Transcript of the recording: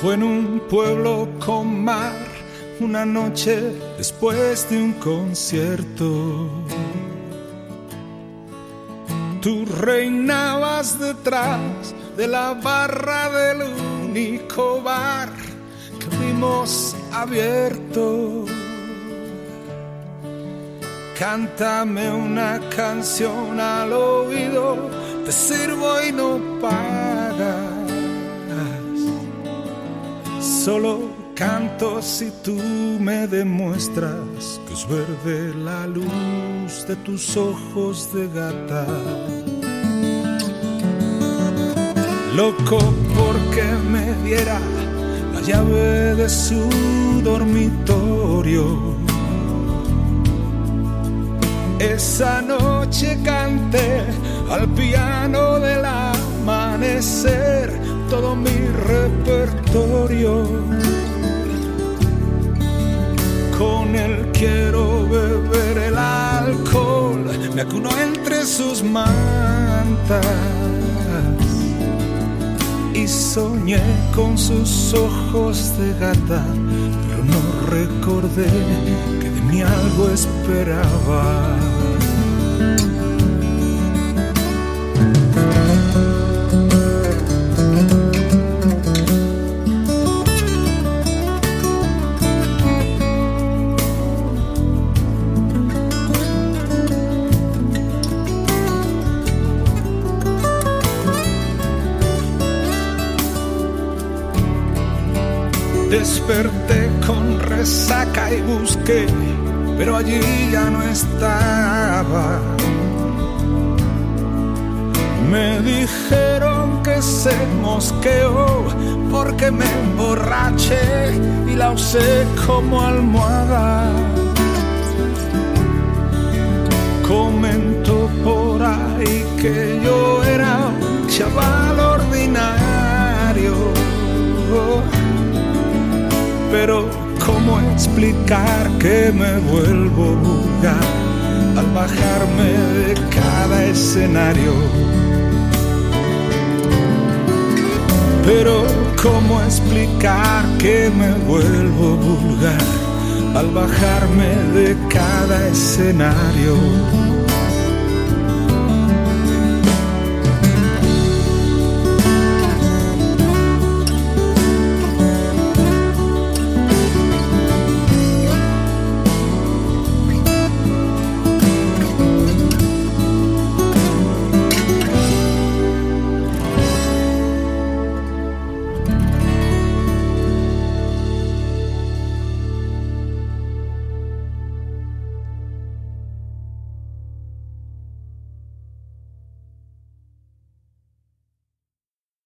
Fue en un pueblo con mar, una noche después de un concierto. Tú reinabas detrás de la barra del único bar que vimos abierto. Cántame una canción al oído, te sirvo y no pagas. Solo canto si tú me demuestras que es verde la luz de tus ojos de gata. Loco porque me diera la llave de su dormitorio. Esa noche canté al piano del amanecer todo mi repertorio. Con él quiero beber el alcohol, me acuno entre sus mantas y soñé con sus ojos de gata, pero no recordé que de mí algo esperaba. Desperté con resaca y busqué, pero allí ya no estaba. Me dijeron que se mosqueó porque me emborraché y la usé como almohada. Comentó por ahí que yo era un chaval ordinario. Pero ¿cómo explicar que me vuelvo vulgar al bajarme de cada escenario? Pero ¿cómo explicar que me vuelvo vulgar al bajarme de cada escenario?